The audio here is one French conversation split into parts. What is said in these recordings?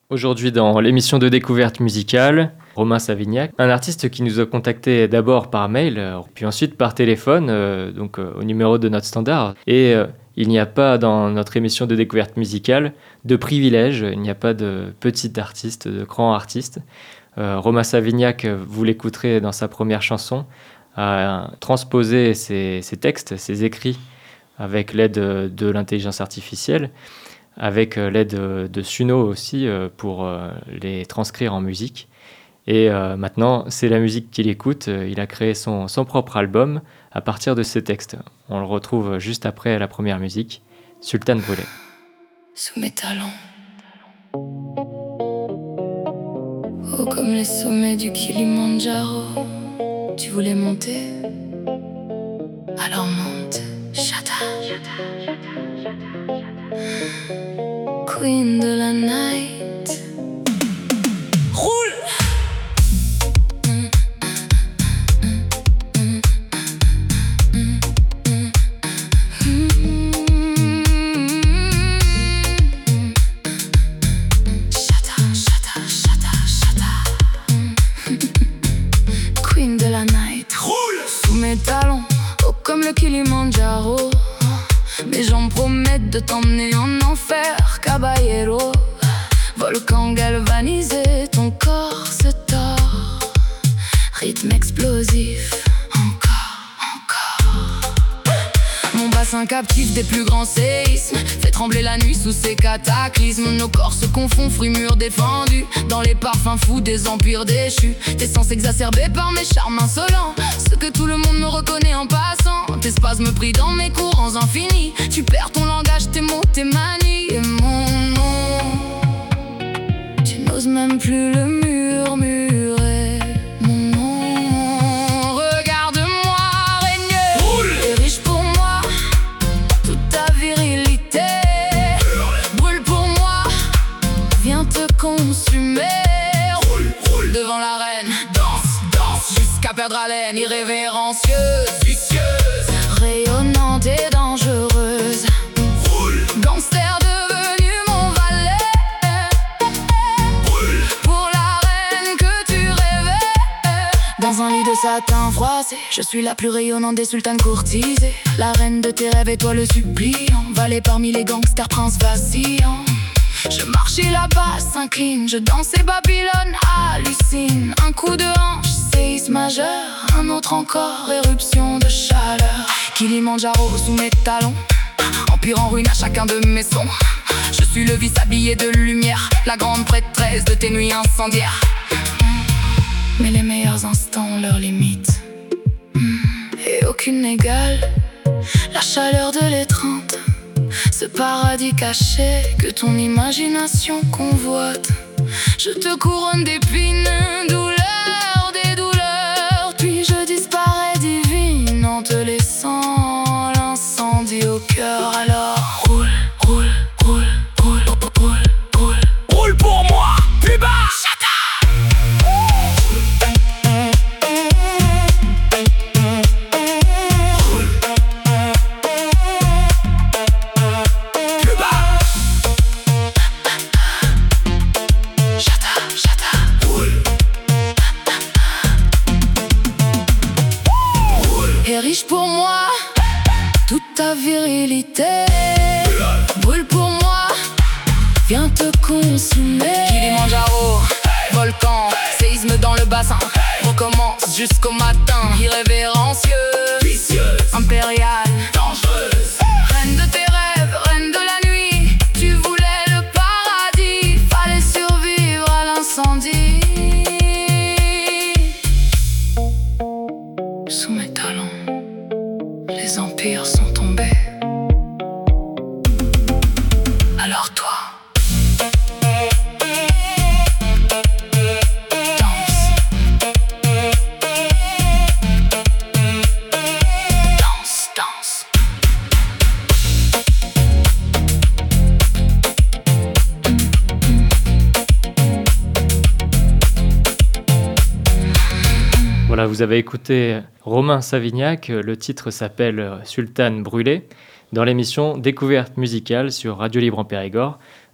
Aujourd'hui, dans l'émission de découverte musicale, Romain Savignac, un artiste qui nous a contacté d'abord par mail, puis ensuite par téléphone, au numéro de notre standard. Et il n'y a pas dans notre émission de découverte musicale de privilège, il n'y a pas de petit artiste, de grand artiste. Romain Savignac, vous l'écouterez dans sa première chanson, a transposé ses textes, ses écrits avec l'aide de l'intelligence artificielle, avec l'aide de Suno aussi pour les transcrire en musique. Et maintenant, c'est la musique qu'il écoute. Il a créé son propre album à partir de ces textes. On le retrouve juste après la première musique, Sultan Brûlé. Sous mes talons, haut comme les sommets du Kilimandjaro. Tu voulais monter, alors monte, Shata. Queen de la night, roule. Queen de la night, roule. Sous mes talons, haut comme le Kilimandjaro. Mes jambes promettent de t'emmener en enfer, caballero. Volcan galvanisé, ton corps se tord. Rythme explosif, encore. Mon bassin captif des plus grands séismes fait trembler la nuit sous ces cataclysmes. Nos corps se confondent, fruits mûrs défendus dans les parfums fous des empires déchus. Tes sens exacerbés par mes charmes insolents, ce que tout le monde me reconnaît en passant. Tes spasmes pris dans mes courants infinis. Tu perds ton langage, tes mots, tes manies. Et mon nom, tu n'oses même plus le murmurer. Mon nom, regarde-moi régner. Roule. T'es riche pour moi, toute ta virilité. Brûle pour moi, viens te consumer. Roule, roule. Devant la reine, danse, danse, jusqu'à perdre haleine. Irrévérencieuse, vicieuse, rayonnante et dangereuse. Roule. Gangster devenu mon valet. Brûle. Pour la reine que tu rêvais. Dans un lit de satin froissé, je suis la plus rayonnante des sultanes courtisées. La reine de tes rêves et toi le suppliant. Valet parmi les gangsters, prince vacillant. Je marche et la basse s'incline. Je danse et Babylone hallucine. Un coup de hanche, séisme majeur. Un autre encore, éruption de chaleur. Kilimandjaro sous mes talons, empire en ruine à chacun de mes sons. Je suis le vice habillé de lumière, la grande prêtresse de tes nuits incendiaires. Mais les meilleurs instants ont leurs limites, et aucune n'égale la chaleur de l'étreinte. Ce paradis caché que ton imagination convoite. Je te couronne d'épines, douleur des douleurs. Puis je disparais divine en te laissant l'incendie au cœur. Alors roule, roule, roule, roule, roule, roule. Roule pour moi, plus bas. Riche pour moi, toute ta virilité. Brûle pour moi, viens te consumer. Kilimandjaro, volcan, séisme dans le bassin. Recommence jusqu'au matin. Irrévérencieuse, vicieuse, impériale, dangereuse. Reine de tes rêves, reine de la nuit. Tu voulais le paradis, fallait survivre à l'incendie. Sous mes talons, les empires sont tombés. Alors toi, danse. Danse, danse. Voilà, vous avez écouté Romain Savignac, le titre s'appelle Sultan Brûlé, dans l'émission Découverte musicale sur Radio Libre en Périgord,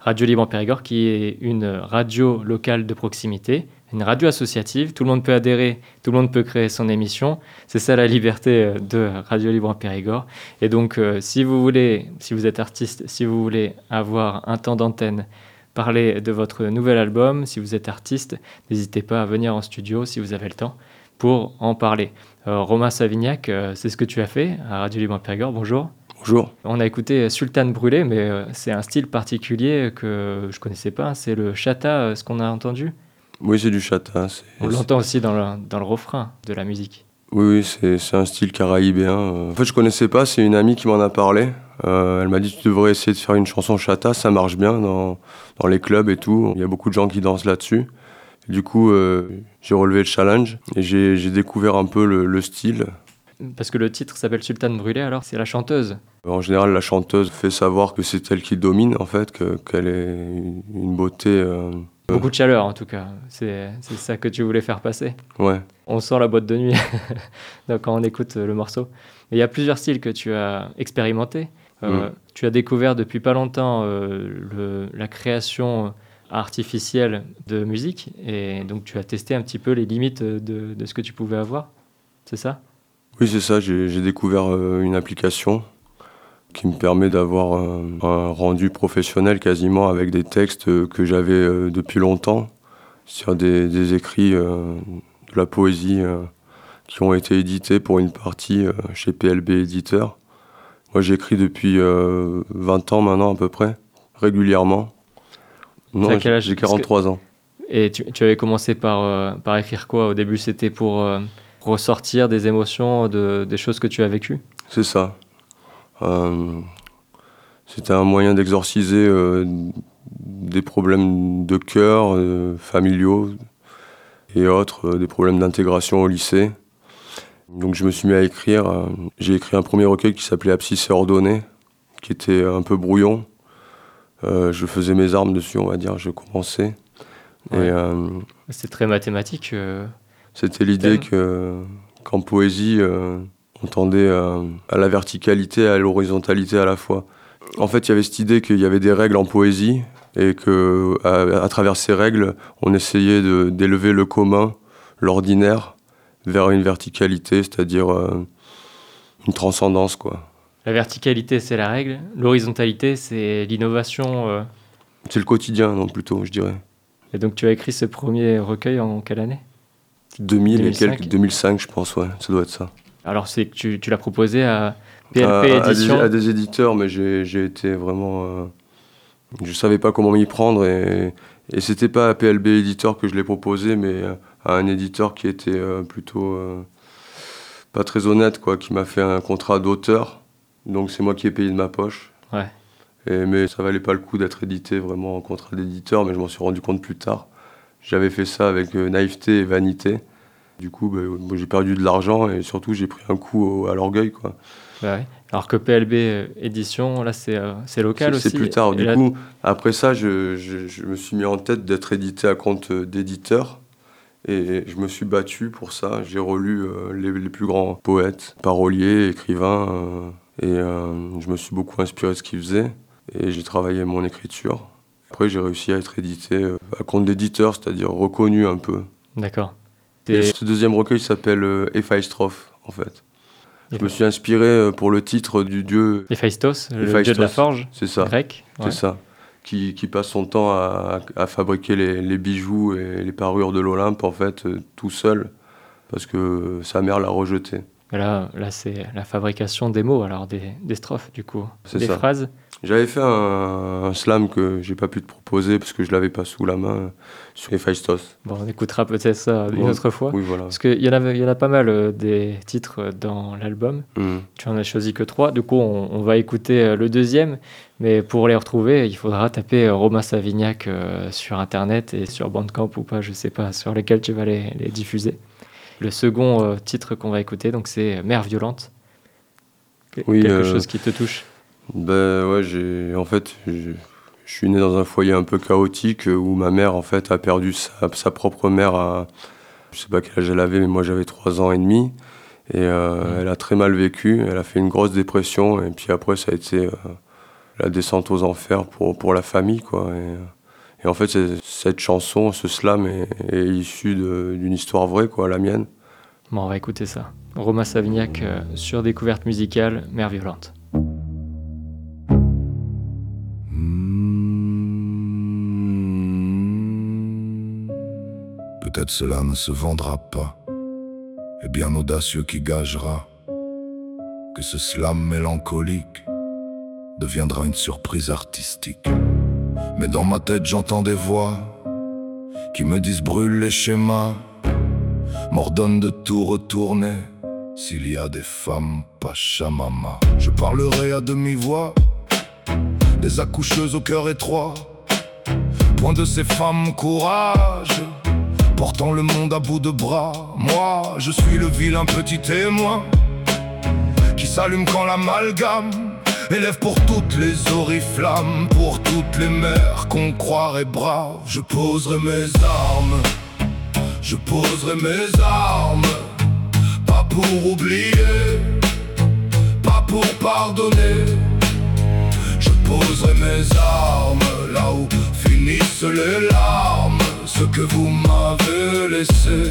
Radio Libre en Périgord, qui est une radio locale de proximité, une radio associative. Tout le monde peut adhérer, tout le monde peut créer son émission. C'est ça la liberté de Radio Libre en Périgord. Et donc, si vous êtes artiste, si vous voulez avoir un temps d'antenne, parler de votre nouvel album, si vous êtes artiste, n'hésitez pas à venir en studio si vous avez le temps pour en parler. Romain Savignac, c'est ce que tu as fait à Radio Libre en Périgord. Bonjour. Bonjour. On a écouté Sultane Brûlée, mais c'est un style particulier que je ne connaissais pas. C'est le chata, ce qu'on a entendu. Oui, c'est du chata. On l'entend aussi dans le refrain de la musique. Oui, c'est un style caraïbéen. En fait, je ne connaissais pas, c'est une amie qui m'en a parlé. Elle m'a dit tu devrais essayer de faire une chanson chata, ça marche bien dans les clubs et tout. Il y a beaucoup de gens qui dansent là-dessus. Du coup, j'ai relevé le challenge et j'ai découvert un peu le style. Parce que le titre s'appelle Sultane Brûlée, alors c'est la chanteuse. En général, la chanteuse fait savoir que c'est elle qui domine, en fait, qu'elle est une beauté... Beaucoup de chaleur, en tout cas. C'est ça que tu voulais faire passer. Ouais. On sent la boîte de nuit donc, quand on écoute le morceau. Mais il y a plusieurs styles que tu as expérimentés. Tu as découvert depuis pas longtemps la création artificielle de musique. Et donc, tu as testé un petit peu les limites de ce que tu pouvais avoir. C'est ça ? Oui, c'est ça. J'ai découvert une application qui me permet d'avoir un rendu professionnel quasiment avec des textes que j'avais depuis longtemps sur des écrits de la poésie qui ont été édités pour une partie chez PLB Éditeur. Moi, j'écris depuis 20 ans maintenant à peu près, régulièrement. Non, j'ai 43 ans. Et tu avais commencé par écrire quoi ? Au début, c'était pour ressortir des émotions, des choses que tu as vécues ? C'est ça. C'était un moyen d'exorciser des problèmes de cœur, familiaux et autres, des problèmes d'intégration au lycée. Donc je me suis mis à écrire. J'ai écrit un premier recueil qui s'appelait Abscisse et ordonnée, qui était un peu brouillon. Je faisais mes armes dessus, on va dire, je commençais. Ouais. C'est très mathématique. C'était l'idée qu'en poésie, on tendait à la verticalité et à l'horizontalité à la fois. En fait, il y avait cette idée qu'il y avait des règles en poésie et qu'à travers ces règles, on essayait d'élever le commun, l'ordinaire, vers une verticalité, c'est-à-dire une transcendance, quoi. La verticalité, c'est la règle. L'horizontalité, c'est l'innovation. C'est le quotidien, non, plutôt, je dirais. Et donc, tu as écrit ce premier recueil en quelle année ? 2005, je pense, ouais, ça doit être ça. Alors, c'est que tu l'as proposé à PLP Édition. À des éditeurs, mais j'ai été vraiment... je savais pas comment m'y prendre et c'était pas à PLB Éditeur que je l'ai proposé, mais à un éditeur qui était plutôt pas très honnête, quoi, qui m'a fait un contrat d'auteur. Donc c'est moi qui ai payé de ma poche. Ouais. Mais ça valait pas le coup d'être édité vraiment en contrat d'éditeur, mais je m'en suis rendu compte plus tard. J'avais fait ça avec naïveté et vanité. Du coup, j'ai perdu de l'argent et surtout, j'ai pris un coup à l'orgueil, quoi. Bah ouais. Alors que PLB Édition, là, c'est local aussi. C'est plus tard. Du coup, après ça, je me suis mis en tête d'être édité à compte d'éditeur. Et je me suis battu pour ça. J'ai relu les plus grands poètes, paroliers, écrivains. Et je me suis beaucoup inspiré de ce qu'ils faisaient. Et j'ai travaillé mon écriture. Après, j'ai réussi à être édité à compte d'éditeur, c'est-à-dire reconnu un peu. D'accord. Et ce deuxième recueil s'appelle Héphaïstrophe, en fait. Je me suis inspiré pour le titre du dieu Héphaïstos, le dieu de la forge, c'est ça. Grec. C'est ça. Qui passe son temps à fabriquer les bijoux et les parures de l'Olympe, en fait, tout seul, parce que sa mère l'a rejeté. Là, c'est la fabrication des mots, alors des strophes, du coup. C'est des ça. Phrases. J'avais fait un slam que j'ai pas pu te proposer parce que je l'avais pas sous la main sur Héphaïstos. Bon, on écoutera peut-être ça une autre fois. Oui, voilà. Parce qu'il y en a pas mal des titres dans l'album. Tu en as choisi que 3. Du coup, on va écouter le deuxième. Mais pour les retrouver, il faudra taper Romain Savignac sur Internet et sur Bandcamp ou pas, je sais pas, sur lesquels tu vas les diffuser. Le second titre qu'on va écouter, donc c'est Mère violente. Quelque chose qui te touche. Ouais, je suis né dans un foyer un peu chaotique où ma mère en fait a perdu sa propre mère je sais pas quel âge elle avait, mais moi j'avais 3 ans et demi et elle a très mal vécu, elle a fait une grosse dépression et puis après ça a été la descente aux enfers pour la famille, quoi. Et en fait, cette chanson, ce slam est issu d'une histoire vraie, quoi, la mienne. Bon, on va écouter ça. Romain Savignac sur Découverte musicale, Mère violente. Peut-être cela ne se vendra pas, et bien audacieux qui gagera que ce slam mélancolique deviendra une surprise artistique. Mais dans ma tête j'entends des voix qui me disent brûle les schémas, m'ordonne de tout retourner s'il y a des femmes pachamama. Je parlerai à demi-voix des accoucheuses au cœur étroit, point de ces femmes courage, portant le monde à bout de bras. Moi, je suis le vilain petit témoin qui s'allume quand l'amalgame élève pour toutes les oriflammes, pour toutes les mères qu'on croirait braves. Je poserai mes armes, je poserai mes armes, pas pour oublier, pas pour pardonner. Je poserai mes armes là où finissent les larmes, ce que vous m'avez laissé.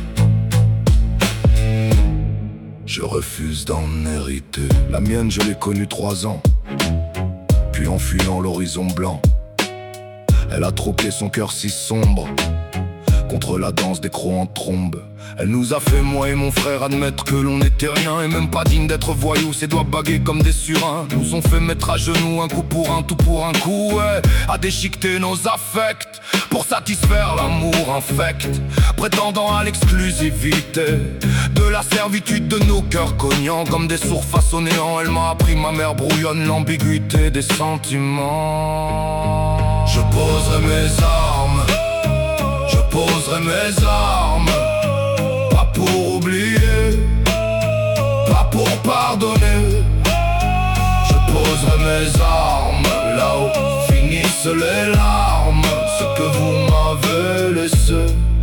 Je refuse d'en hériter. La mienne, je l'ai connue 3 ans, puis en fuyant l'horizon blanc, elle a troqué son cœur si sombre contre la danse des crocs en trombe. Elle nous a fait, moi et mon frère, admettre que l'on n'était rien et même pas digne d'être voyous. Ses doigts bagués comme des surins nous ont fait mettre à genoux, un coup pour un, tout pour un coup, ouais. À déchiqueter nos affects pour satisfaire l'amour infect, prétendant à l'exclusivité de la servitude de nos cœurs cognants comme des sourds face au néant. Elle m'a appris, ma mère brouillonne, l'ambiguïté des sentiments. Je poserai mes armes, je poserai mes armes, pas pour oublier, pas pour pardonner. Je poserai mes armes là où finissent les larmes, ce que vous m'avez laissé.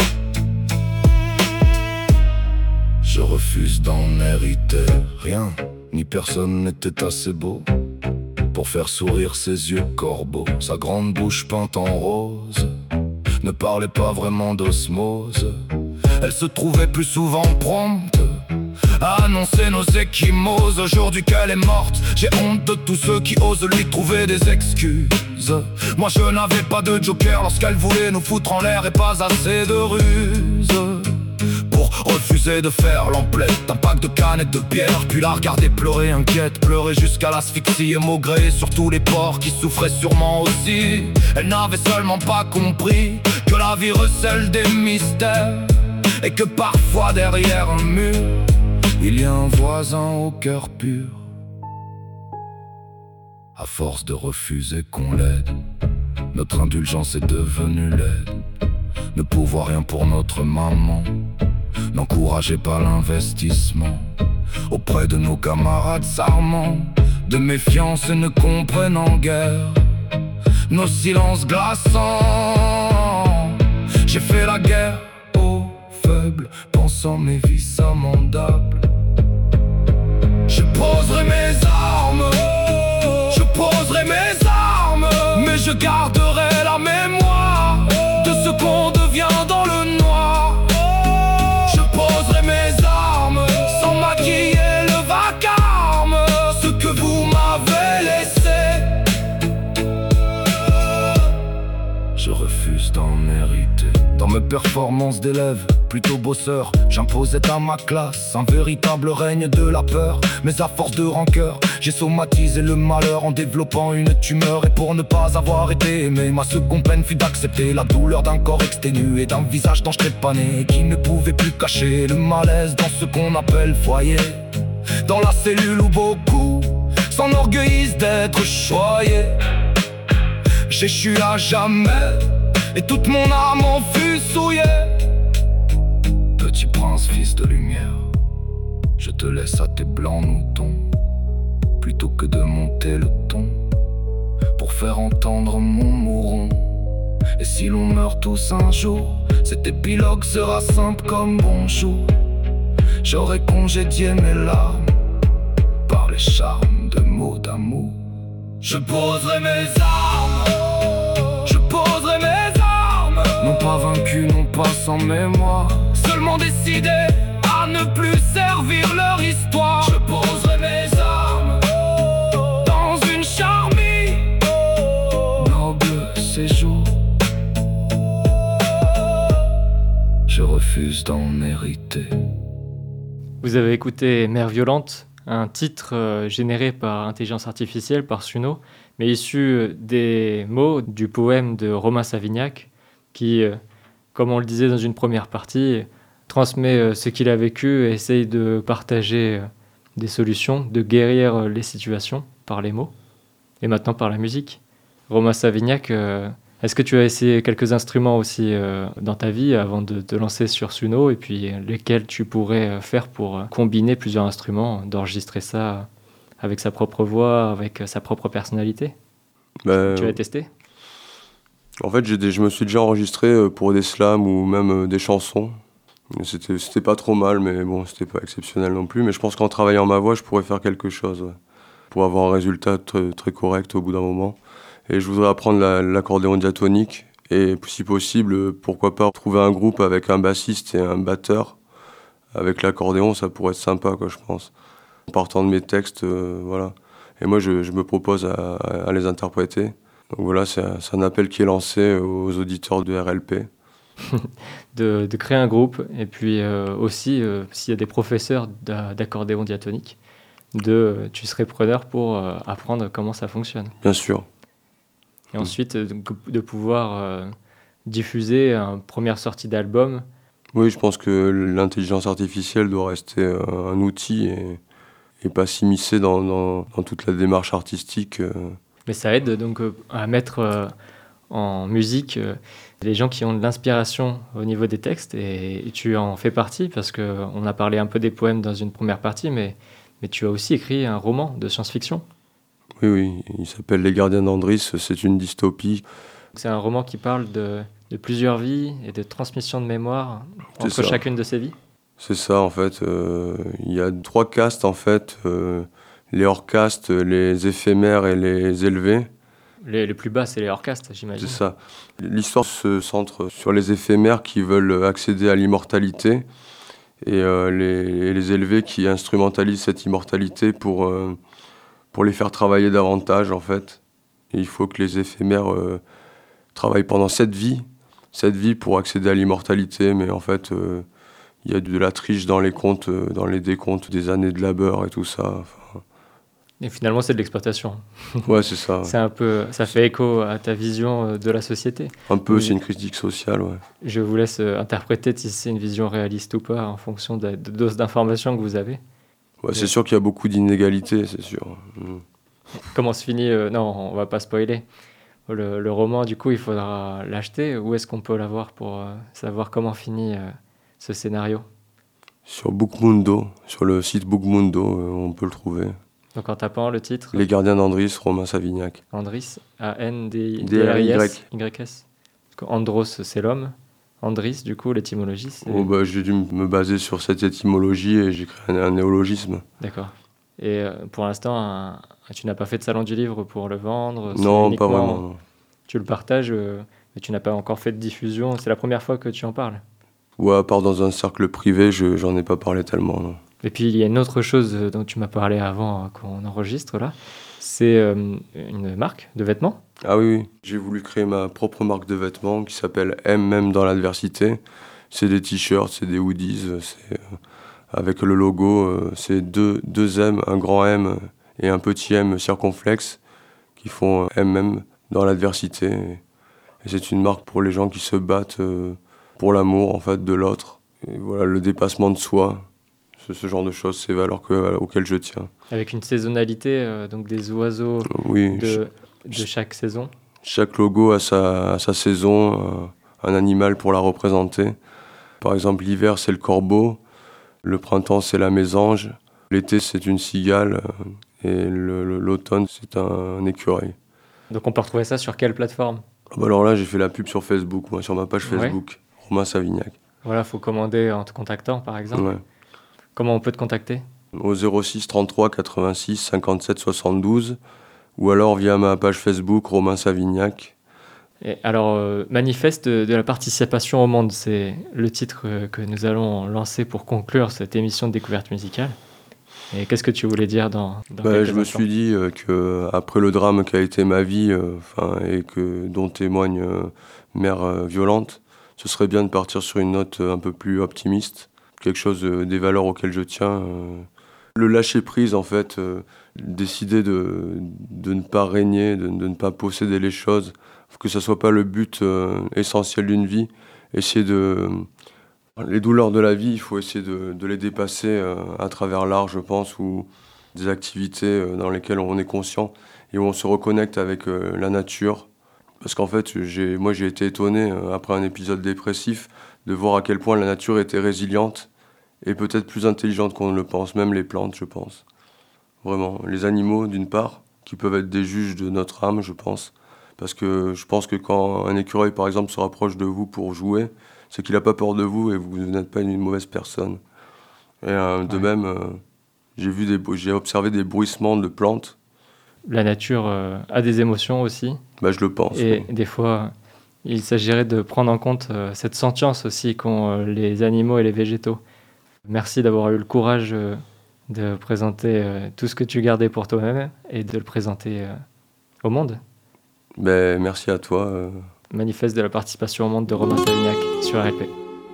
Je refuse d'en hériter. Rien ni personne n'était assez beau pour faire sourire ses yeux corbeaux. Sa grande bouche peinte en rose ne parlait pas vraiment d'osmose. Elle se trouvait plus souvent prompte à annoncer nos échymoses. Aujourd'hui qu'elle est morte, j'ai honte de tous ceux qui osent lui trouver des excuses. Moi je n'avais pas de joker lorsqu'elle voulait nous foutre en l'air, et pas assez de ruse pour refuser de faire l'emplette d'un pack de canettes de bière, puis la regarder pleurer inquiète, pleurer jusqu'à l'asphyxie et maugrer sur tous les porcs qui souffraient sûrement aussi. Elle n'avait seulement pas compris que la vie recèle des mystères, et que parfois derrière un mur il y a un voisin au cœur pur. À force de refuser qu'on l'aide, notre indulgence est devenue laide. Ne pouvoir rien pour notre maman, n'encouragez pas l'investissement auprès de nos camarades sarments, de méfiance et ne comprenant guère nos silences glaçants. J'ai fait la guerre aux faibles, pensant mes vies amendables. Je poserai mes armes, je poserai mes armes, mais je garderai la mémoire de ce qu'on devient dans le noir. Je poserai mes armes sans maquiller le vacarme, ce que vous m'avez laissé. Je refuse d'en hériter. Dans mes performances d'élève, plutôt bosseur, j'imposais à ma classe un véritable règne de la peur. Mais à force de rancœur, j'ai somatisé le malheur en développant une tumeur. Et pour ne pas avoir été aimé, ma seconde peine fut d'accepter la douleur d'un corps exténué, d'un visage dont je trépanais, qui ne pouvait plus cacher le malaise dans ce qu'on appelle foyer. Dans la cellule où beaucoup s'enorgueillissent d'être choyés, j'échus à jamais et toute mon âme en fut souillée. Petit prince, fils de lumière, je te laisse à tes blancs moutons, plutôt que de monter le ton pour faire entendre mon mouron. Et si l'on meurt tous un jour, cet épilogue sera simple comme bonjour. J'aurais congédié mes larmes par les charmes de mots d'amour. Je poserai mes armes, je poserai mes armes. Non pas vaincu, non pas sans mémoire, seulement décidé à ne plus servir leur histoire. Je poserai mes armes dans une charmille, noble séjour. Je refuse d'en hériter. Vous avez écouté Mère violente, un titre généré par intelligence artificielle, par Suno, mais issu des mots du poème de Romain Savignac, qui, comme on le disait dans une première partie, transmet ce qu'il a vécu et essaye de partager des solutions, de guérir les situations par les mots, et maintenant par la musique. Romain Savignac, est-ce que tu as essayé quelques instruments aussi dans ta vie avant de te lancer sur Suno, et puis lesquels tu pourrais faire pour combiner plusieurs instruments, d'enregistrer ça avec sa propre voix, avec sa propre personnalité? Tu as testé? En fait, je me suis déjà enregistré pour des slams ou même des chansons. C'était pas trop mal, mais bon, c'était pas exceptionnel non plus. Mais je pense qu'en travaillant ma voix, je pourrais faire quelque chose, ouais, pour avoir un résultat très, très correct au bout d'un moment. Et je voudrais apprendre l'accordéon diatonique et, si possible, pourquoi pas trouver un groupe avec un bassiste et un batteur. Avec l'accordéon, ça pourrait être sympa, quoi, je pense. En partant de mes textes, voilà. Et moi, je me propose à les interpréter. Donc voilà, c'est un appel qui est lancé aux auditeurs de RLP. de créer un groupe, et puis aussi, s'il y a des professeurs d'accordéon diatonique, tu serais preneur pour apprendre comment ça fonctionne. Bien sûr. Et ensuite, de pouvoir diffuser une première sortie d'album. Oui, je pense que l'intelligence artificielle doit rester un outil et pas s'immiscer dans toute la démarche artistique. Mais ça aide donc à mettre en musique les gens qui ont de l'inspiration au niveau des textes, et tu en fais partie, parce qu'on a parlé un peu des poèmes dans une première partie, mais tu as aussi écrit un roman de science-fiction. Oui, il s'appelle Les Gardiens d'Andris, c'est une dystopie. C'est un roman qui parle de plusieurs vies et de transmission de mémoire entre chacune de ces vies. C'est ça, en fait. Il y a 3 castes, en fait. Les hors-castes, les éphémères et les élevés. Les plus bas, c'est les hors-castes, j'imagine. C'est ça. L'histoire se centre sur les éphémères qui veulent accéder à l'immortalité, et les élevés qui instrumentalisent cette immortalité pour les faire travailler davantage, en fait. Et il faut que les éphémères travaillent pendant 7 vies pour accéder à l'immortalité, mais en fait, il y a de la triche dans les comptes, dans les décomptes des années de labeur et tout ça. Enfin... Et finalement, c'est de l'exploitation. Ouais, c'est ça. C'est un peu, ça fait écho à ta vision de la société. Un peu, c'est une critique sociale, ouais. Je vous laisse interpréter si c'est une vision réaliste ou pas, en fonction de la dose d'informations que vous avez. Ouais, c'est sûr qu'il y a beaucoup d'inégalités, c'est sûr. Comment se finit Non, on va pas spoiler. Le roman, du coup, il faudra l'acheter. Où est-ce qu'on peut l'avoir pour savoir comment finit ce scénario? Sur Bookmundo, sur le site Bookmundo, on peut le trouver. Donc en tapant le titre Les Gardiens d'Andris, Romain Savignac. Andris, A-N-D-R-I-S. Y-S. Andros, c'est l'homme. Andris, du coup, l'étymologie, c'est... J'ai dû me baser sur cette étymologie et j'ai créé un néologisme. D'accord. Et pour l'instant, tu n'as pas fait de salon du livre pour le vendre? Non, pas vraiment. Non. Tu le partages, mais tu n'as pas encore fait de diffusion. C'est la première fois que tu en parles? Ouais, à part dans un cercle privé, j'en ai pas parlé tellement, non. Et puis, il y a une autre chose dont tu m'as parlé avant qu'on enregistre, là. C'est une marque de vêtements. Ah oui. J'ai voulu créer ma propre marque de vêtements qui s'appelle M même dans l'adversité. C'est des t-shirts, c'est des hoodies, c'est... Avec le logo, c'est deux M, un grand M et un petit M circonflexe qui font MM dans l'adversité. Et c'est une marque pour les gens qui se battent pour l'amour, en fait, de l'autre. Et voilà, le dépassement de soi, ce genre de choses, c'est des valeurs auxquelles je tiens. Avec une saisonnalité, donc des oiseaux de chaque saison. Chaque logo a sa saison, un animal pour la représenter. Par exemple, l'hiver, c'est le corbeau. Le printemps, c'est la mésange. L'été, c'est une cigale. Et l'automne, c'est un écureuil. Donc on peut retrouver ça sur quelle plateforme? Alors là, j'ai fait la pub sur Facebook, moi, sur ma page Facebook, Romain Savignac. Voilà, il faut commander en te contactant, par exemple. Ouais. Comment on peut te contacter? Au 06 33 86 57 72 ou alors via ma page Facebook Romain Savignac. Et alors, Manifeste de la participation au monde, c'est le titre que nous allons lancer pour conclure cette émission de découverte musicale. Et qu'est-ce que tu voulais dire dans Je me suis dit qu'après le drame qui a été ma vie, et dont témoigne Mère violente, ce serait bien de partir sur une note un peu plus optimiste, quelque chose des valeurs auxquelles je tiens. Le lâcher-prise, en fait, décider de ne pas régner, de ne pas posséder les choses, que ça ne soit pas le but essentiel d'une vie. Les douleurs de la vie, il faut essayer de les dépasser à travers l'art, je pense, ou des activités dans lesquelles on est conscient et où on se reconnecte avec la nature. Parce qu'en fait, j'ai été étonné, après un épisode dépressif, de voir à quel point la nature était résiliente et peut-être plus intelligente qu'on ne le pense, même les plantes, je pense. Vraiment, les animaux, d'une part, qui peuvent être des juges de notre âme, je pense. Parce que je pense que quand un écureuil, par exemple, se rapproche de vous pour jouer, c'est qu'il n'a pas peur de vous et vous n'êtes pas une mauvaise personne. Et de même, j'ai observé des bruissements de plantes. La nature a des émotions aussi. Je le pense. Et oui. des fois, il s'agirait de prendre en compte cette sentience aussi qu'ont les animaux et les végétaux. Merci d'avoir eu le courage de présenter tout ce que tu gardais pour toi-même et de le présenter au monde. Merci à toi. Manifeste de la participation au monde de Romain Savignac sur RLP.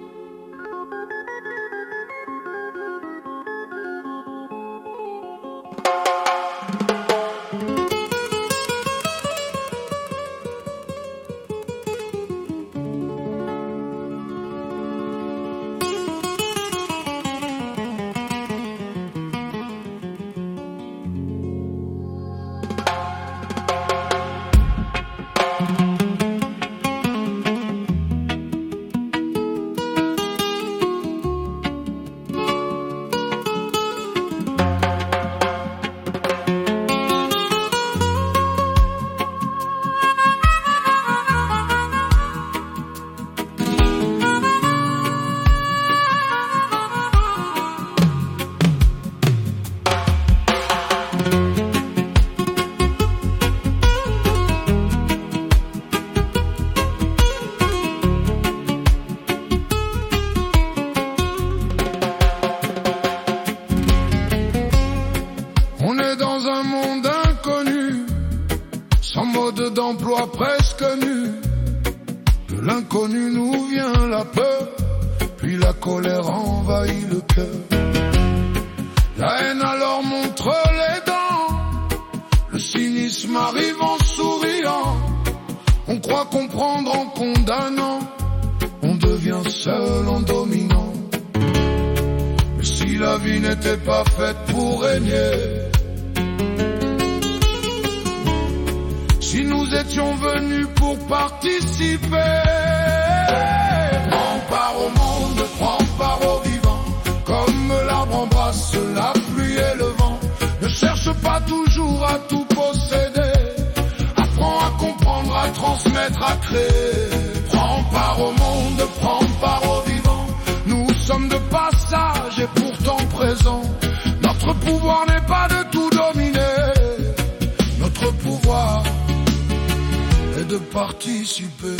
d'emploi presque nu. De l'inconnu nous vient la peur, puis la colère envahit le cœur. La haine alors montre les dents, le cynisme arrive en souriant. On croit comprendre en condamnant, on devient seul en dominant. Mais si la vie n'était pas faite pour régner, si nous étions venus pour participer, prends part au monde, prends part au vivant, comme l'arbre embrasse la pluie et le vent. Ne cherche pas toujours à tout posséder, apprends à comprendre, à transmettre, à créer. Prends part au monde, prends part au vivant. Nous sommes de passage et pourtant présents. Notre pouvoir n'est pas de tout dominer, notre pouvoir est de participer.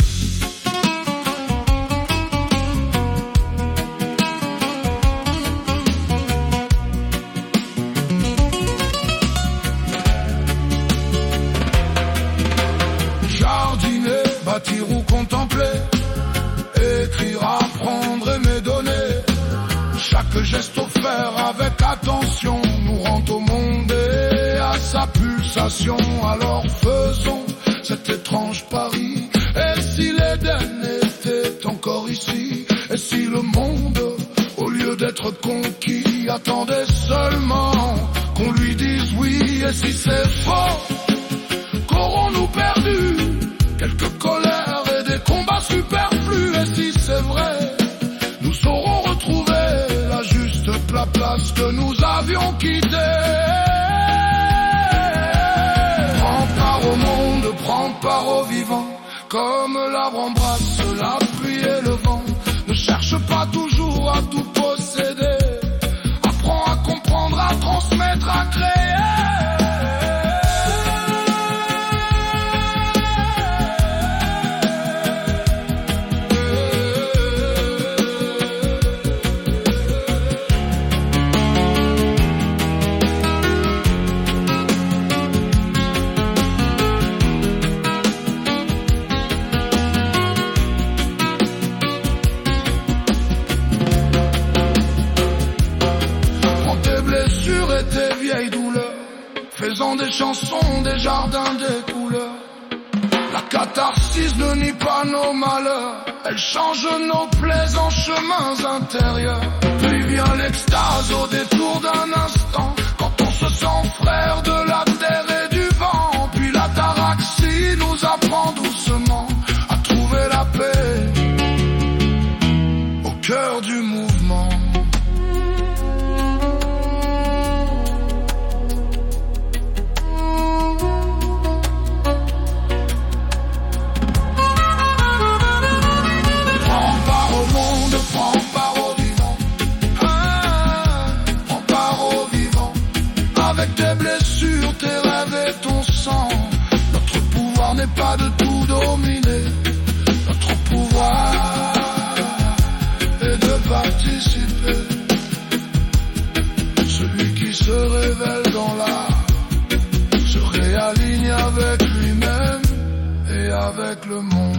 Jardiner, bâtir ou contempler, écrire, apprendre, aimer, donner. Chaque geste offert avec attention nous rend au monde et à sa pulsation. Alors faisons cet étrange pari. Et si l'Éden était encore ici? Et si le monde, au lieu d'être conquis, attendait seulement qu'on lui dise oui? Et si c'est faux, qu'aurons-nous perdu? Quelques colères et des combats superflus. Et si c'est vrai, nous saurons retrouver la juste la place que nous avions quittée. Prends part au monde, prends part au vivant, comme l'arbre embrasse la pluie et le vent. Ne cherche pas toujours à tout posséder, apprends à comprendre, à transmettre, à créer. chansons des jardins des couleurs. La catharsis ne nie pas nos malheurs, elle change nos plaies en chemins intérieurs. Puis vient l'extase au détour d'un instant, quand on se sent frère de la terre et du vent. Puis l'ataraxie nous apprend doucement à trouver la paix au cœur du mouvement. Avec tes blessures, tes rêves et ton sang, notre pouvoir n'est pas de tout dominer. Notre pouvoir est de participer. Celui qui se révèle dans l'art se réaligne avec lui-même et avec le monde.